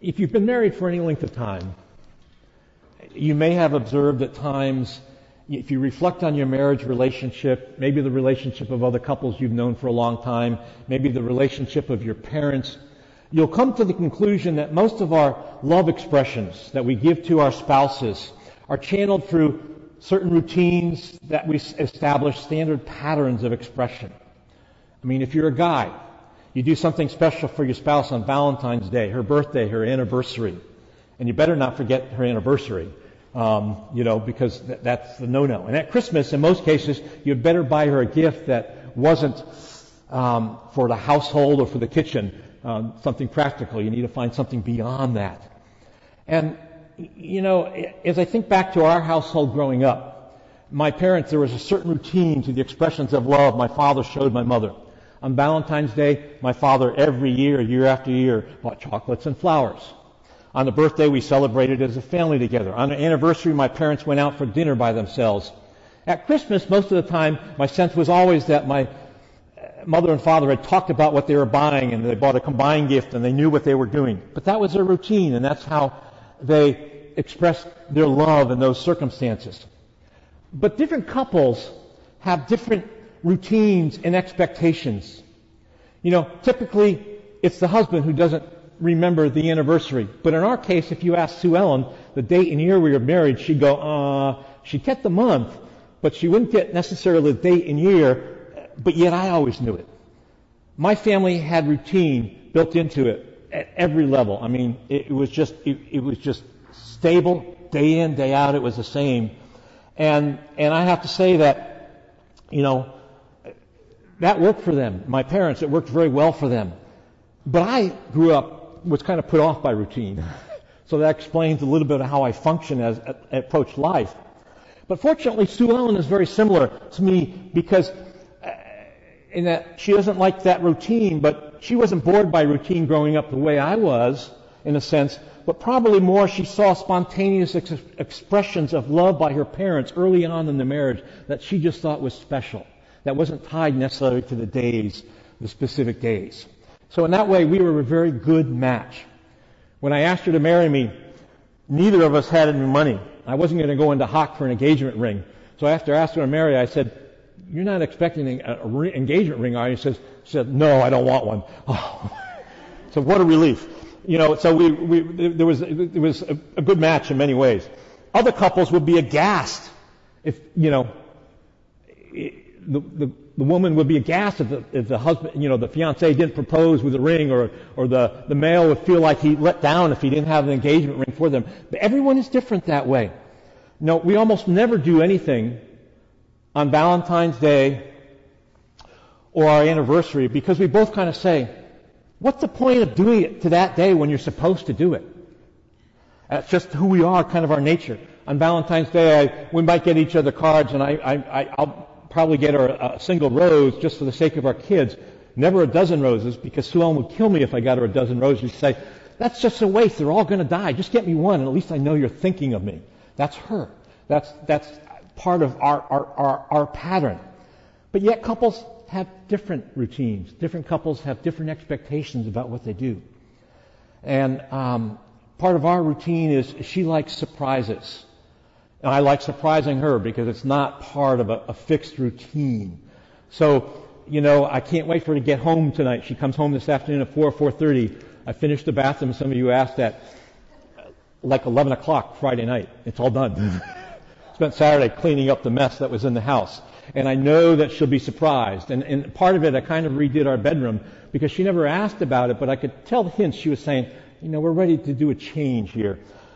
If you've been married for any length of time, you may have observed at times, if you reflect on your marriage relationship, maybe the relationship of other couples you've known for a long time, maybe the relationship of your parents, you'll come to the conclusion that most of our love expressions that we give to our spouses are channeled through certain routines that we establish, standard patterns of expression. I mean, if you're a guy, you do something special for your spouse on Valentine's Day, her birthday, her anniversary. And you better not forget her anniversary, because that's the no-no. And at Christmas, in most cases, you'd better buy her a gift that wasn't for the household or for the kitchen, something practical. You need to find something beyond that. And, as I think back to our household growing up, my parents, there was a certain routine to the expressions of love my father showed my mother. On Valentine's Day, my father every year, year after year, bought chocolates and flowers. On the birthday, we celebrated as a family together. On the anniversary, my parents went out for dinner by themselves. At Christmas, most of the time, my sense was always that my mother and father had talked about what they were buying, and they bought a combined gift, and they knew what they were doing. But that was their routine, and that's how they expressed their love in those circumstances. But different couples have different routines and expectations. Typically, it's the husband who doesn't remember the anniversary. But in our case, if you ask Sue Ellen the date and year we were married, she'd go, she'd get the month, but she wouldn't get necessarily the date and year, but yet I always knew it. My family had routine built into it at every level. I mean, it was just stable, day in, day out, it was the same. And I have to say that, that worked for them. My parents, it worked very well for them. But I grew up, was kind of put off by routine. So that explains a little bit of how I function as I approach life. But fortunately, Sue Ellen is very similar to me because in that she doesn't like that routine, but she wasn't bored by routine growing up the way I was, in a sense, but probably more she saw spontaneous expressions of love by her parents early on in the marriage that she just thought was special, that wasn't tied necessarily to the specific days. So in that way, we were a very good match. When I asked her to marry me, neither of us had any money. I wasn't going to go into hock for an engagement ring. So after I asked her to marry, I said, "You're not expecting an engagement ring, are you?" She said, "No, I don't want one." Oh. So what a relief. So there was a good match in many ways. Other couples would be aghast if, the woman would be aghast if the husband, the fiancé didn't propose with a ring, or the male would feel like he let down if he didn't have an engagement ring for them. But everyone is different that way. We almost never do anything on Valentine's Day or our anniversary because we both kind of say, what's the point of doing it to that day when you're supposed to do it? That's just who we are, kind of our nature. On Valentine's Day, we might get each other cards, and I'll probably get her a single rose just for the sake of our kids. Never a dozen roses, because Sue Ellen would kill me if I got her a dozen roses. She'd say, "That's just a waste. They're all going to die. Just get me one, and at least I know you're thinking of me." That's her. That's part of our pattern. But yet couples have different routines. Different couples have different expectations about what they do. And part of our routine is she likes surprises. And I like surprising her because it's not part of a fixed routine. So, I can't wait for her to get home tonight. She comes home this afternoon at 4:30. I finished the bathroom. Some of you asked that. Like 11 o'clock Friday night. It's all done. Spent Saturday cleaning up the mess that was in the house. And I know that she'll be surprised. And part of it, I kind of redid our bedroom because she never asked about it, but I could tell the hints. She was saying, we're ready to do a change here.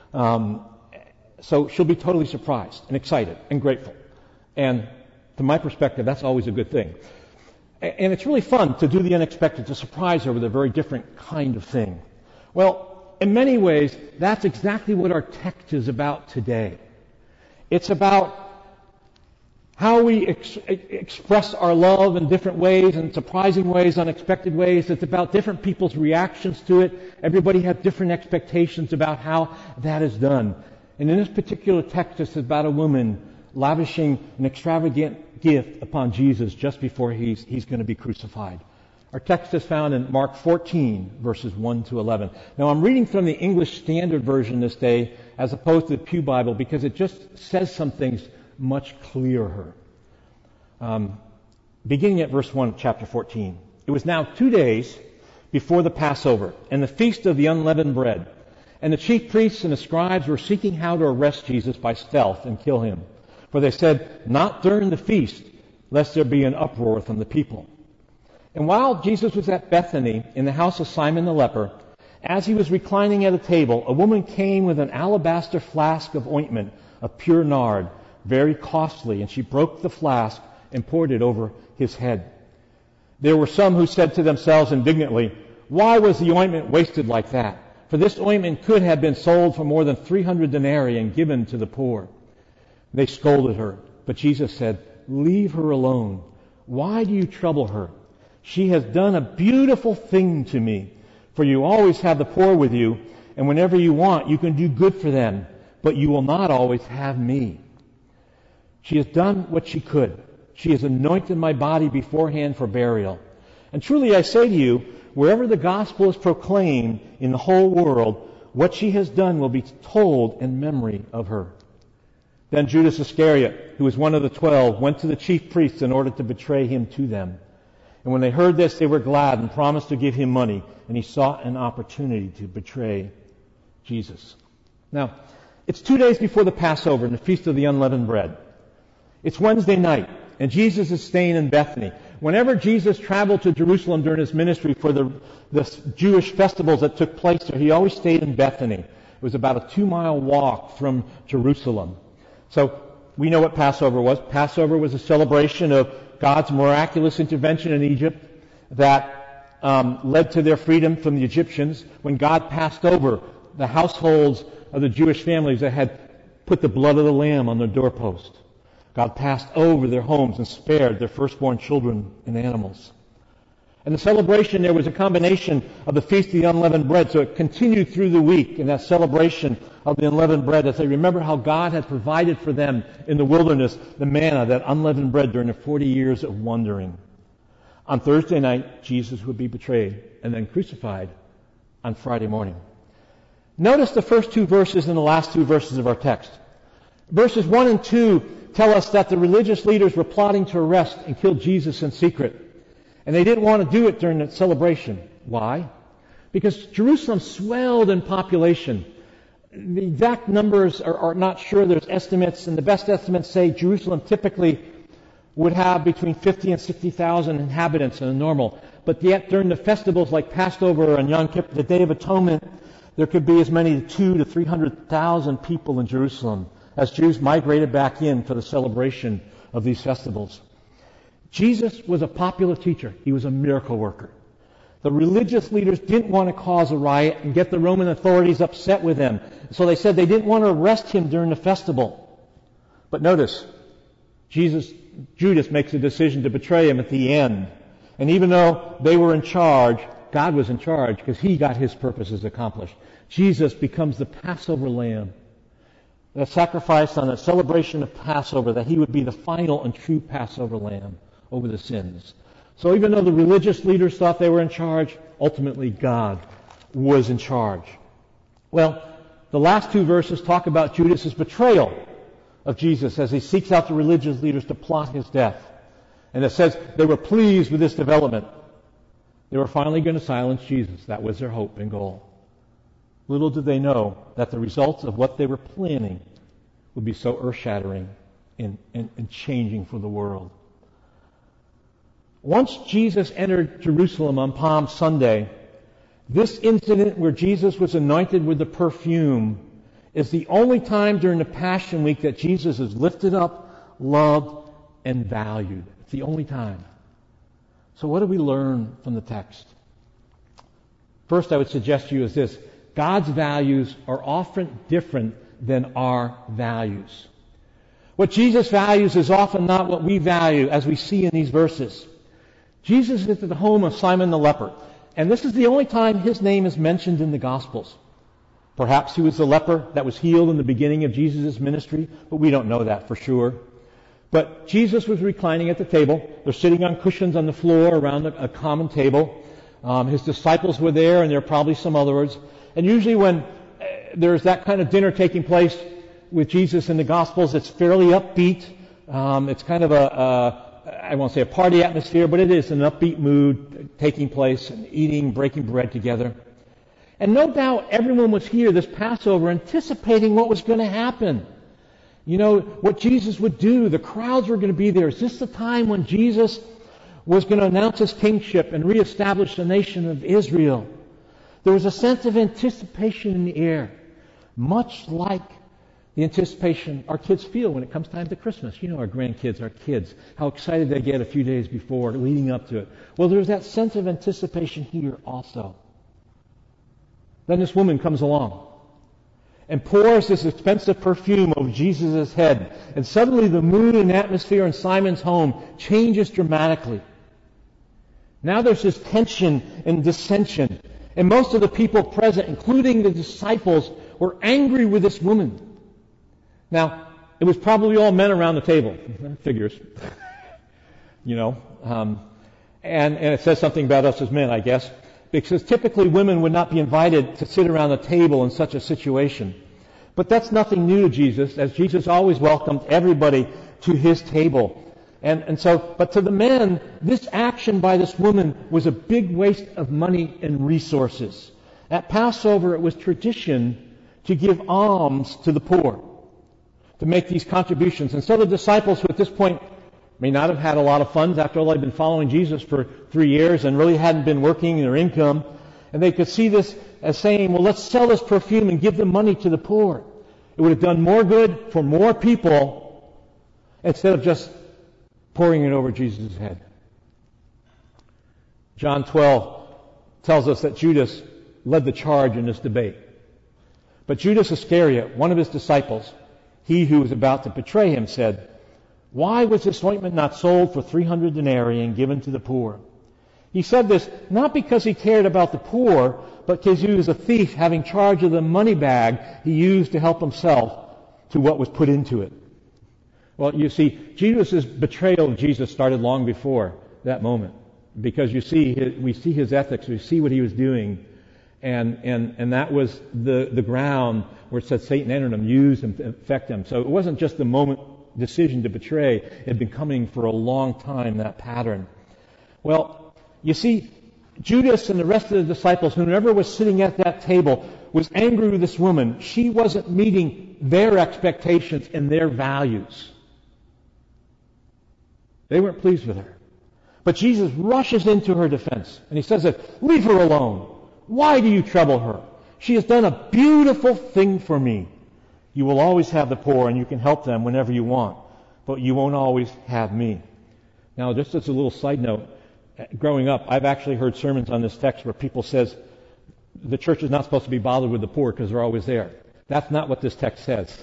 So she'll be totally surprised and excited and grateful. And from my perspective, that's always a good thing. And it's really fun to do the unexpected, to surprise her with a very different kind of thing. Well, in many ways, that's exactly what our text is about today. It's about how we express our love in different ways, in surprising ways, unexpected ways. It's about different people's reactions to it. Everybody has different expectations about how that is done. And in this particular text, it's about a woman lavishing an extravagant gift upon Jesus just before he's going to be crucified. Our text is found in Mark 14, verses 1 to 11. Now, I'm reading from the English Standard Version this day as opposed to the Pew Bible because it just says some things much clearer. Beginning at verse 1 of chapter 14. It was now 2 days before the Passover and the feast of the unleavened bread. And the chief priests and the scribes were seeking how to arrest Jesus by stealth and kill him. For they said, "Not during the feast, lest there be an uproar from the people." And while Jesus was at Bethany in the house of Simon the leper, as he was reclining at a table, a woman came with an alabaster flask of ointment of pure nard, very costly, and she broke the flask and poured it over his head. There were some who said to themselves indignantly, "Why was the ointment wasted like that? For this ointment could have been sold for more than 300 denarii and given to the poor." They scolded her, but Jesus said, "Leave her alone. Why do you trouble her? She has done a beautiful thing to me. For you always have the poor with you, and whenever you want, you can do good for them, but you will not always have me. She has done what she could. She has anointed my body beforehand for burial. And truly I say to you, wherever the gospel is proclaimed in the whole world, what she has done will be told in memory of her." Then Judas Iscariot, who was one of the 12, went to the chief priests in order to betray him to them. And when they heard this, they were glad and promised to give him money, and he sought an opportunity to betray Jesus. Now, it's 2 days before the Passover and the Feast of the Unleavened Bread. It's Wednesday night, and Jesus is staying in Bethany. Whenever Jesus traveled to Jerusalem during his ministry for the Jewish festivals that took place there, he always stayed in Bethany. It was about a 2-mile walk from Jerusalem. So we know what Passover was. Passover was a celebration of God's miraculous intervention in Egypt that led to their freedom from the Egyptians when God passed over the households of the Jewish families that had put the blood of the lamb on their doorpost. God passed over their homes and spared their firstborn children and animals. And the celebration there was a combination of the Feast of the Unleavened Bread, so it continued through the week in that celebration of the unleavened bread as they remember how God had provided for them in the wilderness the manna, that unleavened bread during the 40 years of wandering. On Thursday night, Jesus would be betrayed and then crucified on Friday morning. Notice the first 2 verses and the last 2 verses of our text. Verses 1 and 2 tell us that the religious leaders were plotting to arrest and kill Jesus in secret. And they didn't want to do it during the celebration. Why? Because Jerusalem swelled in population. The exact numbers are not sure. There's estimates, and the best estimates say Jerusalem typically would have between 50 and 60,000 inhabitants in a normal. But yet during the festivals like Passover and Yom Kippur, the Day of Atonement, there could be as many as 200,000 to 300,000 people in Jerusalem as Jews migrated back in for the celebration of these festivals. Jesus was a popular teacher. He was a miracle worker. The religious leaders didn't want to cause a riot and get the Roman authorities upset with him. So they said they didn't want to arrest him during the festival. But notice, Judas makes a decision to betray him at the end. And even though they were in charge, God was in charge because he got his purposes accomplished. Jesus becomes the Passover lamb, the sacrifice on a celebration of Passover, that he would be the final and true Passover lamb over the sins. So even though the religious leaders thought they were in charge, ultimately God was in charge. Well, the last 2 verses talk about Judas' betrayal of Jesus as he seeks out the religious leaders to plot his death. And it says they were pleased with this development. They were finally going to silence Jesus. That was their hope and goal. Little did they know that the results of what they were planning would be so earth-shattering and changing for the world. Once Jesus entered Jerusalem on Palm Sunday, this incident where Jesus was anointed with the perfume is the only time during the Passion Week that Jesus is lifted up, loved, and valued. It's the only time. So what do we learn from the text? First, I would suggest to you is this: God's values are often different than our values. What Jesus values is often not what we value, as we see in these verses. Jesus is at the home of Simon the leper, and this is the only time his name is mentioned in the Gospels. Perhaps he was the leper that was healed in the beginning of Jesus' ministry, but we don't know that for sure. But Jesus was reclining at the table. They're sitting on cushions on the floor around a common table. His disciples were there, and there are probably some others. And usually when there's that kind of dinner taking place with Jesus in the Gospels, it's fairly upbeat. It's kind of I won't say a party atmosphere, but it is an upbeat mood taking place, and eating, breaking bread together. And no doubt everyone was here this Passover anticipating what was going to happen. You know, what Jesus would do. The crowds were going to be there. Is this the time when Jesus was going to announce his kingship and reestablish the nation of Israel? There was a sense of anticipation in the air, much like the anticipation our kids feel when it comes time to Christmas. You know, our grandkids, our kids, how excited they get a few days before, leading up to it. Well, there's that sense of anticipation here also. Then this woman comes along and pours this expensive perfume over Jesus' head. And suddenly the mood and atmosphere in Simon's home changes dramatically. Now there's this tension and dissension. And most of the people present, including the disciples, were angry with this woman. Now, it was probably all men around the table. Figures. You know. And it says something about us as men, I guess. Because typically women would not be invited to sit around the table in such a situation. But that's nothing new to Jesus, as Jesus always welcomed everybody to his table. But to the men, this action by this woman was a big waste of money and resources. At Passover, it was tradition to give alms to the poor, to make these contributions. And so the disciples, who at this point may not have had a lot of funds, after all, they'd been following Jesus for 3 years and really hadn't been working their income, and they could see this as saying, well, let's sell this perfume and give the money to the poor. It would have done more good for more people instead of just pouring it over Jesus' head. John 12 tells us that Judas led the charge in this debate. But Judas Iscariot, one of his disciples, he who was about to betray him, said, "Why was this ointment not sold for 300 denarii and given to the poor?" He said this not because he cared about the poor, but because he was a thief having charge of the money bag he used to help himself to what was put into it. Well, you see, Judas' betrayal of Jesus started long before that moment. Because we see his ethics, we see what he was doing, and that was the ground where it said Satan entered him, used him to affect him. So it wasn't just the moment decision to betray. It had been coming for a long time, that pattern. Well, you see, Judas and the rest of the disciples, whoever was sitting at that table, was angry with this woman. She wasn't meeting their expectations and their values. They weren't pleased with her. But Jesus rushes into her defense, and he says that, "Leave her alone. Why do you trouble her? She has done a beautiful thing for me. You will always have the poor, and you can help them whenever you want, but you won't always have me." Now, just as a little side note, growing up, I've actually heard sermons on this text where people says the church is not supposed to be bothered with the poor because they're always there. That's not what this text says.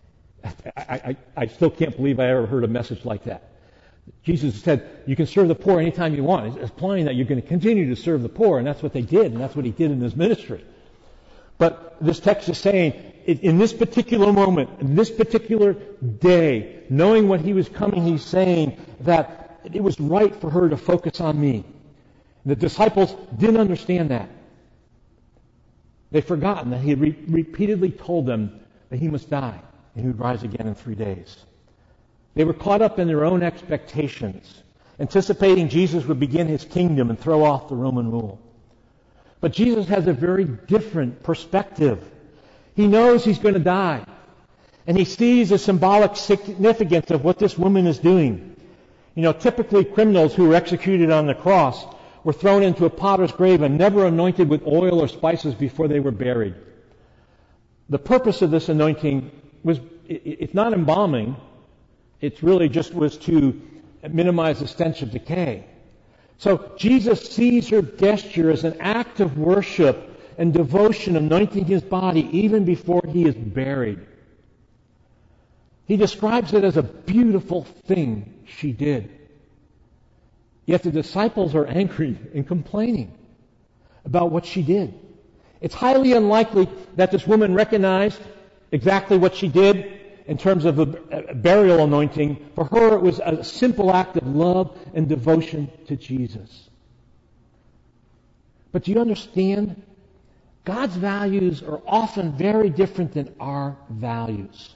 I still can't believe I ever heard a message like that. Jesus said, you can serve the poor anytime you want. He's implying that you're going to continue to serve the poor, and that's what they did, and that's what he did in his ministry. But this text is saying, in this particular moment, in this particular day, knowing what he was coming, he's saying that it was right for her to focus on me. The disciples didn't understand that. They'd forgotten that he had repeatedly told them that he must die and he would rise again in 3 days. They were caught up in their own expectations, anticipating Jesus would begin his kingdom and throw off the Roman rule. But Jesus has a very different perspective. He knows he's going to die, and he sees the symbolic significance of what this woman is doing. You know, typically criminals who were executed on the cross were thrown into a potter's grave and never anointed with oil or spices before they were buried. The purpose of this anointing was, it's not embalming. It really just was to minimize the stench of decay. So Jesus sees her gesture as an act of worship and devotion, anointing his body even before he is buried. He describes it as a beautiful thing she did. Yet the disciples are angry and complaining about what she did. It's highly unlikely that this woman recognized exactly what she did in terms of a burial anointing, for her it was a simple act of love and devotion to Jesus. But do you understand? God's values are often very different than our values.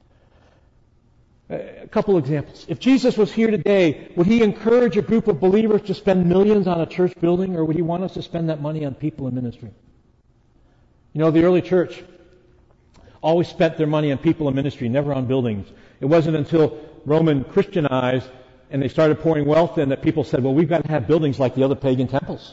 A couple examples. If Jesus was here today, would he encourage a group of believers to spend millions on a church building, or would he want us to spend that money on people in ministry? You know, the early church always spent their money on people in ministry, never on buildings. It wasn't until Roman Christianized and they started pouring wealth in that people said, well, we've got to have buildings like the other pagan temples.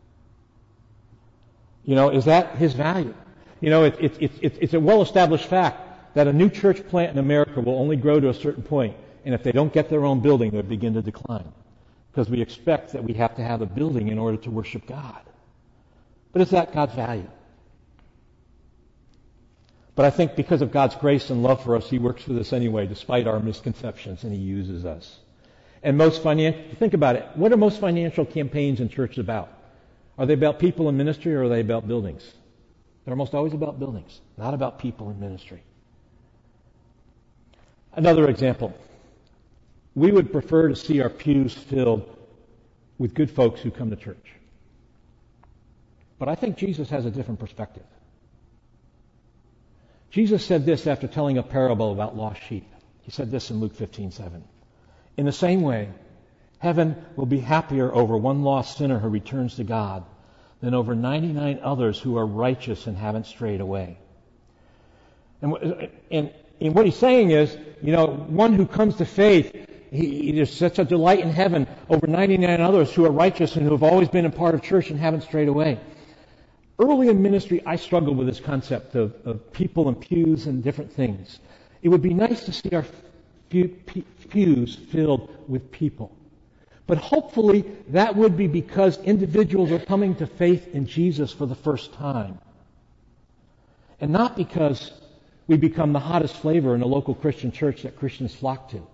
You know, is that his value? You know, it's a well-established fact that a new church plant in America will only grow to a certain point, and if they don't get their own building, they'll begin to decline. Because we expect that we have to have a building in order to worship God. But is that God's value? But I think because of God's grace and love for us, he works with us anyway, despite our misconceptions, and he uses us. And think about it. What are most financial campaigns in churches about? Are they about people in ministry, or are they about buildings? They're almost always about buildings, not about people in ministry. Another example. We would prefer to see our pews filled with good folks who come to church. But I think Jesus has a different perspective. Jesus said this after telling a parable about lost sheep. He said this in Luke 15:7. In the same way, heaven will be happier over one lost sinner who returns to God than over 99 others who are righteous and haven't strayed away. And what he's saying is, you know, one who comes to faith, there's such a delight in heaven over 99 others who are righteous and who have always been a part of church and haven't strayed away. Early in ministry, I struggled with this concept of people and pews and different things. It would be nice to see our pews filled with people. But hopefully that would be because individuals are coming to faith in Jesus for the first time. And not because we become the hottest flavor in a local Christian church that Christians flock to.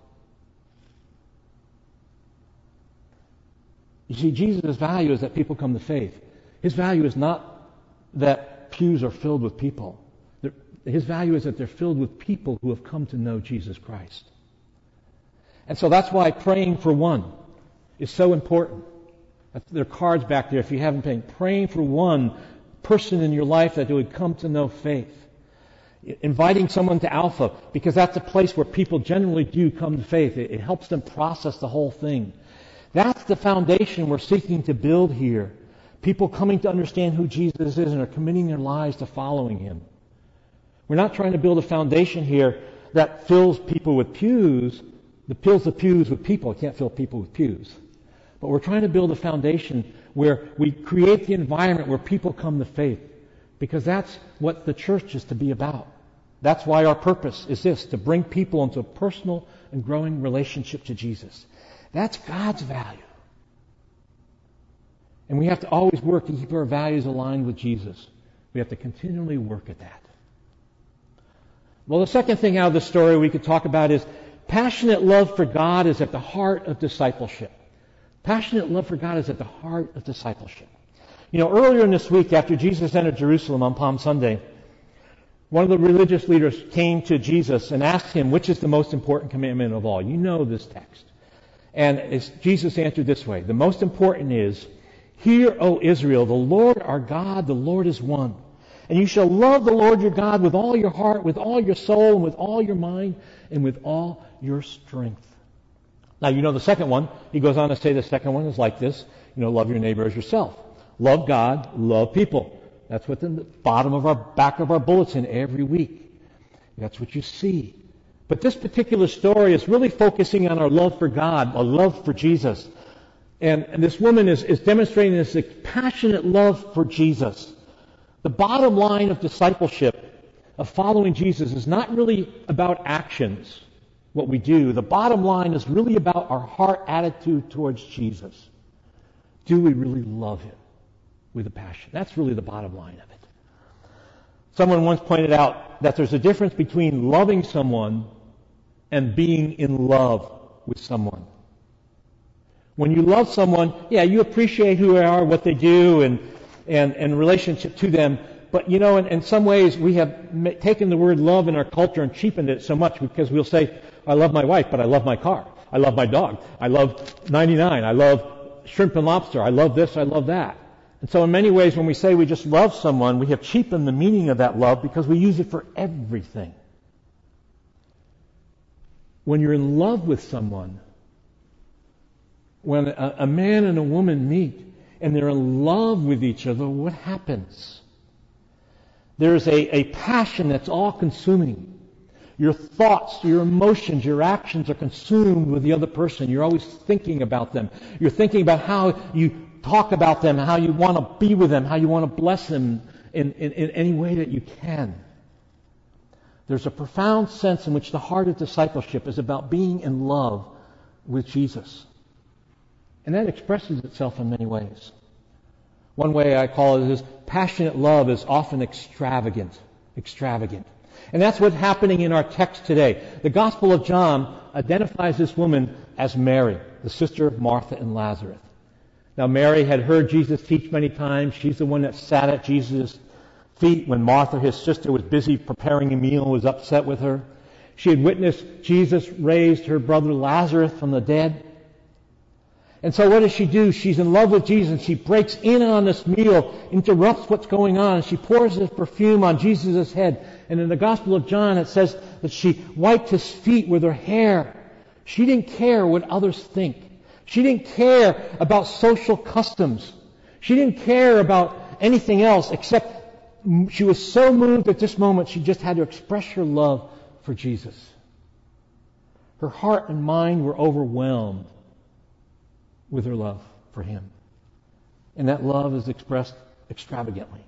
You see, Jesus' value is that people come to faith. His value is not that pews are filled with people. His value is that they're filled with people who have come to know Jesus Christ. And so that's why praying for one is so important. There are cards back there if you haven't been. Praying for one person in your life that would come to know faith. Inviting someone to Alpha, because that's a place where people generally do come to faith. It helps them process the whole thing. That's the foundation we're seeking to build here. People coming to understand who Jesus is and are committing their lives to following him. We're not trying to build a foundation here that fills people with pews, that fills the pews with people. It can't fill people with pews. But we're trying to build a foundation where we create the environment where people come to faith. Because that's what the church is to be about. That's why our purpose is this, to bring people into a personal and growing relationship to Jesus. That's God's value. And we have to always work to keep our values aligned with Jesus. We have to continually work at that. Well, the second thing out of the story we could talk about is passionate love for God is at the heart of discipleship. Passionate love for God is at the heart of discipleship. You know, earlier in this week, after Jesus entered Jerusalem on Palm Sunday, one of the religious leaders came to Jesus and asked him, which is the most important commandment of all? You know this text. And Jesus answered this way, the most important is, hear, O Israel, the Lord our God, the Lord is one. And you shall love the Lord your God with all your heart, with all your soul, and with all your mind, and with all your strength. Now, you know the second one. He goes on to say the second one is like this. You know, love your neighbor as yourself. Love God, love people. That's what's in the back of our bulletin every week. That's what you see. But this particular story is really focusing on our love for God, our love for Jesus. And this woman is demonstrating this passionate love for Jesus. The bottom line of discipleship, of following Jesus, is not really about actions, what we do. The bottom line is really about our heart attitude towards Jesus. Do we really love him with a passion? That's really the bottom line of it. Someone once pointed out that there's a difference between loving someone and being in love with someone. When you love someone, yeah, you appreciate who they are, what they do, and relationship to them, But in some ways we have taken the word love in our culture and cheapened it so much because we'll say, I love my wife, but I love my car. I love my dog. I love 99. I love shrimp and lobster. I love this. I love that. And so in many ways when we say we just love someone, we have cheapened the meaning of that love because we use it for everything. When you're in love with someone, when a man and a woman meet and they're in love with each other, what happens? There's a passion that's all-consuming. Your thoughts, your emotions, your actions are consumed with the other person. You're always thinking about them. You're thinking about how you talk about them, how you want to be with them, how you want to bless them in any way that you can. There's a profound sense in which the heart of discipleship is about being in love with Jesus. And that expresses itself in many ways. One way I call it is passionate love is often extravagant. And that's what's happening in our text today. The Gospel of John identifies this woman as Mary, the sister of Martha and Lazarus. Now, Mary had heard Jesus teach many times. She's the one that sat at Jesus' feet when Martha, his sister, was busy preparing a meal and was upset with her. She had witnessed Jesus raised her brother Lazarus from the dead. And so what does she do? She's in love with Jesus, and she breaks in on this meal, interrupts what's going on, and she pours this perfume on Jesus' head. And in the Gospel of John, it says that she wiped his feet with her hair. She didn't care what others think. She didn't care about social customs. She didn't care about anything else except she was so moved at this moment she just had to express her love for Jesus. Her heart and mind were overwhelmed with her love for him. And that love is expressed extravagantly.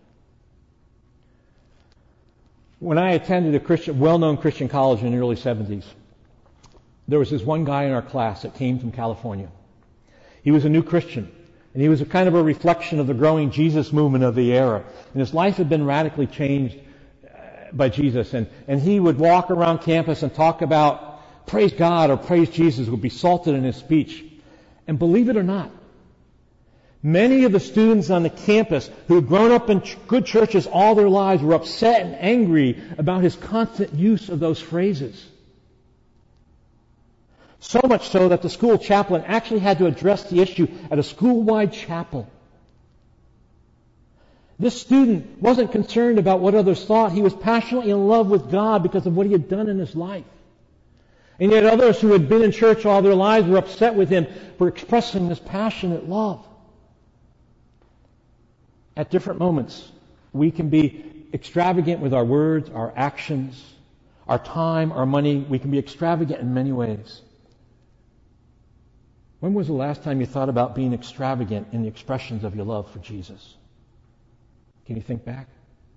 When I attended a well-known Christian college in the early 70s, there was this one guy in our class that came from California. He was a new Christian, and he was a kind of a reflection of the growing Jesus movement of the era. And his life had been radically changed by Jesus. And he would walk around campus and talk about praise God or praise Jesus, would be salted in his speech. And believe it or not, many of the students on the campus who had grown up in good churches all their lives were upset and angry about his constant use of those phrases. So much so that the school chaplain actually had to address the issue at a school-wide chapel. This student wasn't concerned about what others thought. He was passionately in love with God because of what he had done in his life. And yet others who had been in church all their lives were upset with him for expressing this passionate love. At different moments, we can be extravagant with our words, our actions, our time, our money. We can be extravagant in many ways. When was the last time you thought about being extravagant in the expressions of your love for Jesus? Can you think back?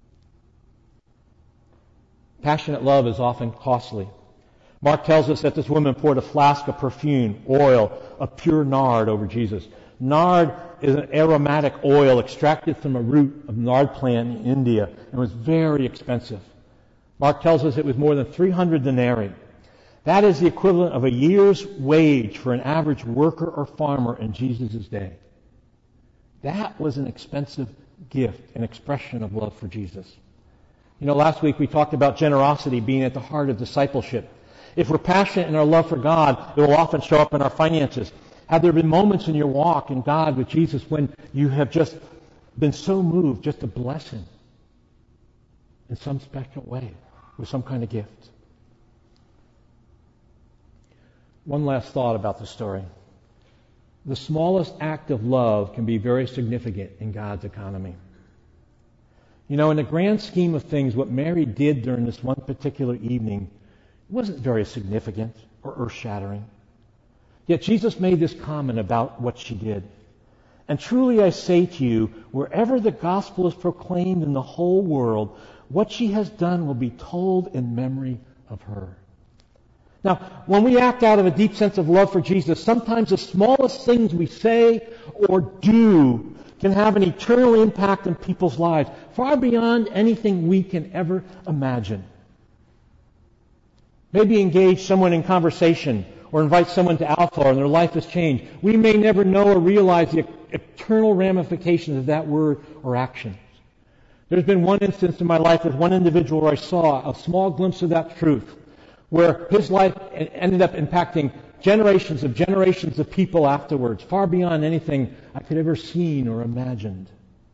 Passionate love is often costly. Mark tells us that this woman poured a flask of perfume, oil, of pure nard over Jesus. Nard is an aromatic oil extracted from a root of nard plant in India and was very expensive. Mark tells us it was more than 300 denarii. That is the equivalent of a year's wage for an average worker or farmer in Jesus' day. That was an expensive gift, an expression of love for Jesus. Last week we talked about generosity being at the heart of discipleship. If we're passionate in our love for God, it will often show up in our finances. Have there been moments in your walk in God with Jesus when you have just been so moved just to bless Him in some special way, with some kind of gift? One last thought about the story. The smallest act of love can be very significant in God's economy. In the grand scheme of things, what Mary did during this one particular evening wasn't very significant or earth-shattering. Yet Jesus made this comment about what she did. And truly I say to you, wherever the gospel is proclaimed in the whole world, what she has done will be told in memory of her. Now, when we act out of a deep sense of love for Jesus, sometimes the smallest things we say or do can have an eternal impact on people's lives, far beyond anything we can ever imagine. Maybe engage someone in conversation or invite someone to Alpha and their life has changed. We may never know or realize the eternal ramifications of that word or action. There's been one instance in my life with one individual where I saw a small glimpse of that truth, where his life ended up impacting generations of people afterwards, far beyond anything I could ever seen or imagined.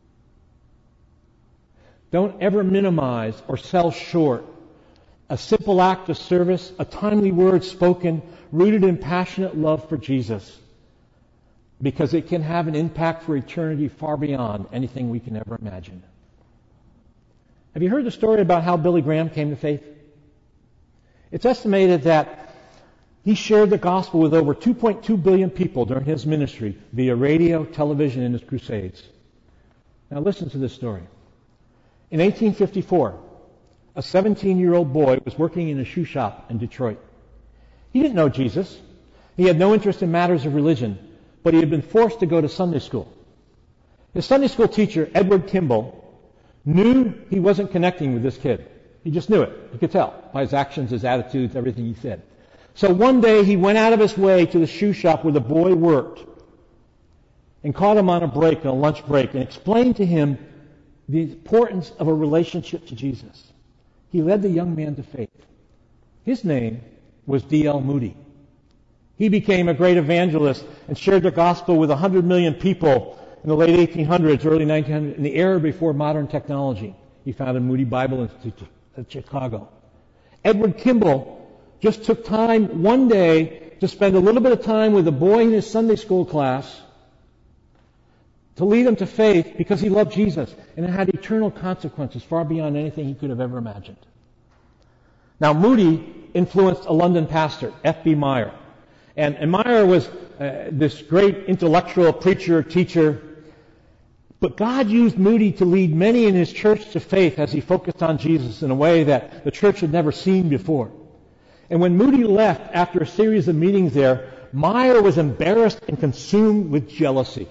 Don't ever minimize or sell short a simple act of service, a timely word spoken, rooted in passionate love for Jesus, because it can have an impact for eternity far beyond anything we can ever imagine. Have you heard the story about how Billy Graham came to faith? It's estimated that he shared the gospel with over 2.2 billion people during his ministry via radio, television, and his crusades. Now listen to this story. In 1854, a 17-year-old boy was working in a shoe shop in Detroit. He didn't know Jesus. He had no interest in matters of religion, but he had been forced to go to Sunday school. His Sunday school teacher, Edward Kimball, knew he wasn't connecting with this kid. He just knew it. He could tell by his actions, his attitudes, everything he said. So one day he went out of his way to the shoe shop where the boy worked and caught him on a lunch break, and explained to him the importance of a relationship to Jesus. He led the young man to faith. His name was D.L. Moody. He became a great evangelist and shared the gospel with 100 million people in the late 1800s, early 1900s, in the era before modern technology. He founded Moody Bible Institute in Chicago. Edward Kimball just took time one day to spend a little bit of time with a boy in his Sunday school class to lead him to faith because he loved Jesus, and it had eternal consequences far beyond anything he could have ever imagined. Now, Moody influenced a London pastor, F.B. Meyer. And Meyer was this great intellectual preacher, teacher. But God used Moody to lead many in his church to faith as he focused on Jesus in a way that the church had never seen before. And when Moody left after a series of meetings there, Meyer was embarrassed and consumed with jealousy.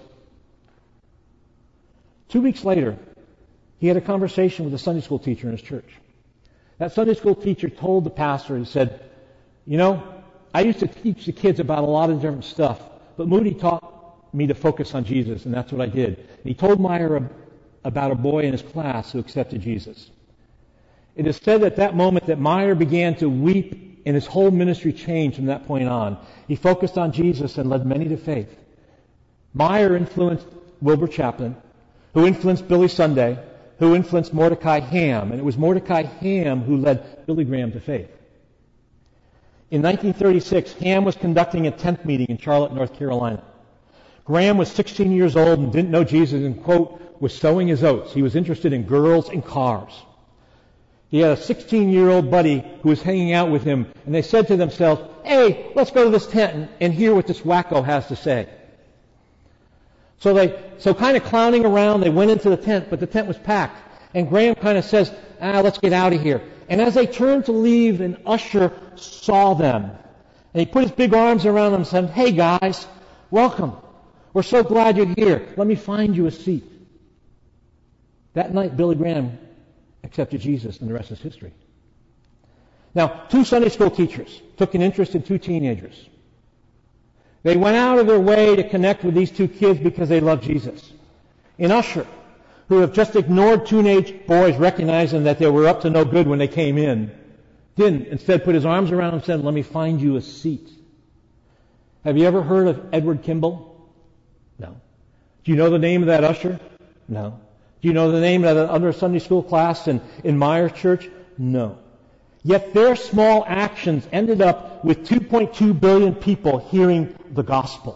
2 weeks later, he had a conversation with a Sunday school teacher in his church. That Sunday school teacher told the pastor, he said, "You know, I used to teach the kids about a lot of different stuff, but Moody taught me to focus on Jesus, and that's what I did." And he told Meyer about a boy in his class who accepted Jesus. It is said at that moment that Meyer began to weep, and his whole ministry changed from that point on. He focused on Jesus and led many to faith. Meyer influenced Wilbur Chaplin, who influenced Billy Sunday, who influenced Mordecai Ham, and it was Mordecai Ham who led Billy Graham to faith. In 1936, Ham was conducting a tent meeting in Charlotte, North Carolina. Graham was 16 years old and didn't know Jesus and, quote, was sowing his oats. He was interested in girls and cars. He had a 16-year-old buddy who was hanging out with him, and they said to themselves, "Hey, let's go to this tent and hear what this wacko has to say." So kind of clowning around, they went into the tent, but the tent was packed. And Graham kind of says, "Let's get out of here." And as they turned to leave, an usher saw them. And he put his big arms around them and said, "Hey guys, welcome. We're so glad you're here. Let me find you a seat." That night, Billy Graham accepted Jesus, and the rest is history. Now, 2 Sunday school teachers took an interest in 2 teenagers. They went out of their way to connect with these 2 kids because they loved Jesus. An usher, who have just ignored teenage boys recognizing that they were up to no good when they came in, didn't. Instead, put his arms around them and said, "Let me find you a seat." Have you ever heard of Edward Kimball? No. Do you know the name of that usher? No. Do you know the name of that other Sunday school class in Meyer's church? No. Yet their small actions ended up with 2.2 billion people hearing the gospel.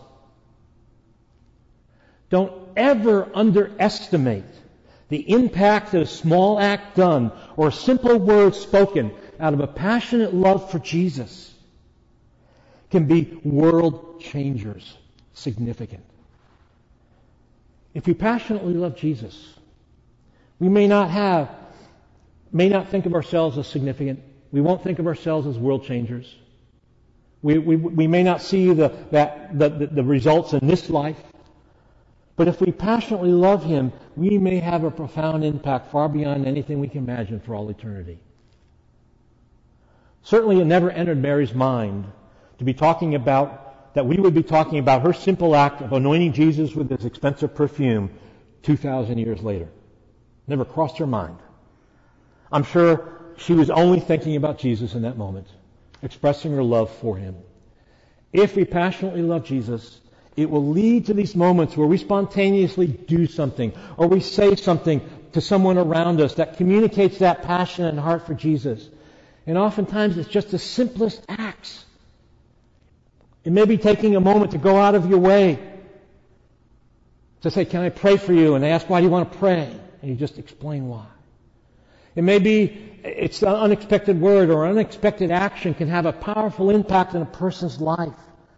Don't ever underestimate the impact that a small act done or a simple word spoken out of a passionate love for Jesus can be world changers, significant. If we passionately love Jesus, we may not think of ourselves as significant. We won't think of ourselves as world changers. We may not see the results in this life. But if we passionately love Him, we may have a profound impact far beyond anything we can imagine for all eternity. Certainly it never entered Mary's mind to be talking about, that we would be talking about her simple act of anointing Jesus with this expensive perfume 2,000 years later. Never crossed her mind. I'm sure she was only thinking about Jesus in that moment, expressing her love for him. If we passionately love Jesus, it will lead to these moments where we spontaneously do something or we say something to someone around us that communicates that passion and heart for Jesus. And oftentimes it's just the simplest acts. It may be taking a moment to go out of your way to say, can I pray for you? And they ask, why do you want to pray? And you just explain why. It may be it's an unexpected word or unexpected action can have a powerful impact on a person's life,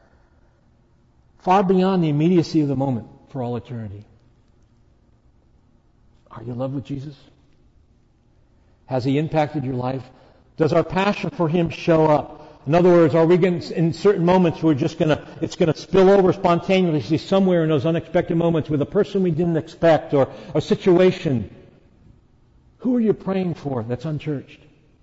far beyond the immediacy of the moment for all eternity. Are you in love with Jesus? Has he impacted your life? Does our passion for him show up? In other words, are we going to, in certain moments, it's going to spill over spontaneously somewhere in those unexpected moments with a person we didn't expect or a situation? Who are you praying for that's unchurched?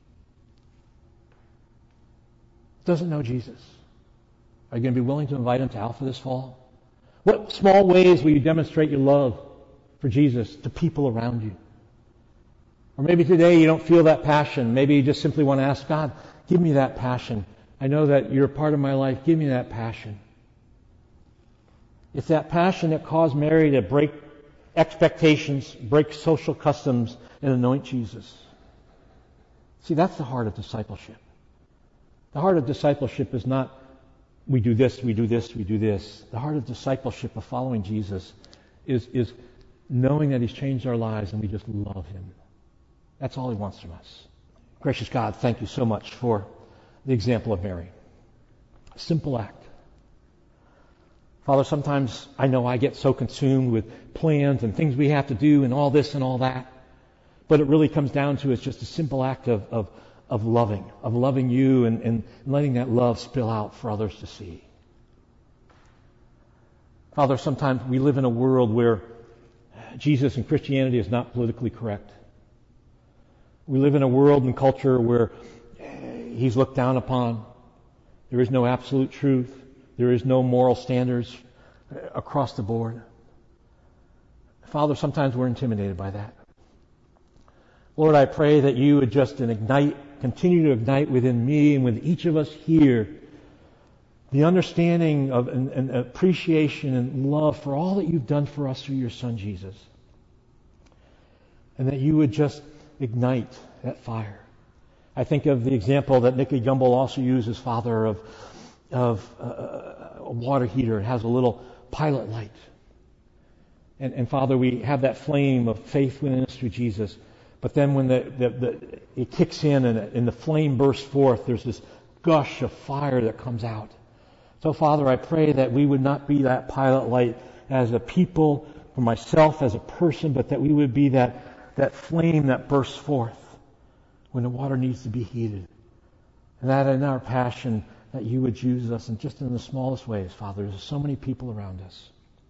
Doesn't know Jesus? Are you going to be willing to invite him to Alpha this fall? What small ways will you demonstrate your love for Jesus to people around you? Or maybe today you don't feel that passion. Maybe you just simply want to ask God, give me that passion. I know that you're a part of my life. Give me that passion. It's that passion that caused Mary to break expectations, break social customs, and anoint Jesus. See, that's the heart of discipleship. The heart of discipleship is not we do this, we do this, we do this. The heart of discipleship of following Jesus is knowing that he's changed our lives and we just love him. That's all he wants from us. Gracious God, thank you so much for the example of Mary. A simple act. Father, sometimes I know I get so consumed with plans and things we have to do and all this and all that. But it really comes down to it's just a simple act of loving you and letting that love spill out for others to see. Father, sometimes we live in a world where Jesus and Christianity is not politically correct. We live in a world and culture where he's looked down upon. There is no absolute truth. There is no moral standards across the board. Father, sometimes we're intimidated by that. Lord, I pray that you would just continue to ignite within me and with each of us here the understanding of and appreciation and love for all that you've done for us through your Son, Jesus. And that you would just ignite that fire. I think of the example that Nicky Gumbel also uses, Father, of a water heater. It has a little pilot light. And Father, we have that flame of faith within us through Jesus. But then when it kicks in and the flame bursts forth, there's this gush of fire that comes out. So Father, I pray that we would not be that pilot light as a people, for myself as a person, but that we would be that flame that bursts forth when the water needs to be heated. And that in our passion, that you would use us and just in the smallest ways, Father. There's so many people around us.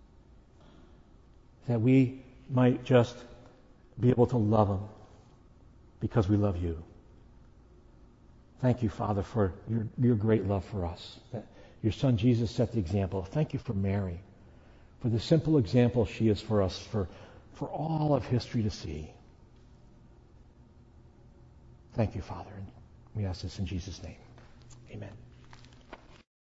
That we might just be able to love them because we love you. Thank you, Father, for your great love for us. That your Son Jesus set the example. Thank you for Mary, for the simple example she is for us, for all of history to see. Thank you, Father. And we ask this in Jesus' name. Amen.